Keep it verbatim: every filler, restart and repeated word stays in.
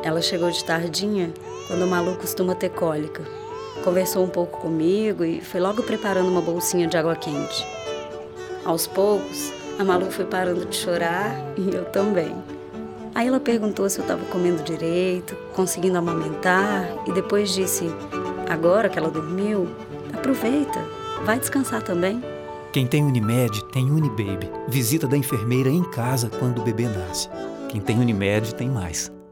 Ela chegou de tardinha, quando o Malu costuma ter cólica. Conversou um pouco comigo e foi logo preparando uma bolsinha de água quente. Aos poucos, a Malu foi parando de chorar e eu também. Aí ela perguntou se eu estava comendo direito, conseguindo amamentar, e depois disse: agora que ela dormiu, aproveita, vai descansar também. Quem tem Unimed tem Unibaby. Visita da enfermeira em casa quando o bebê nasce. Quem tem Unimed tem mais.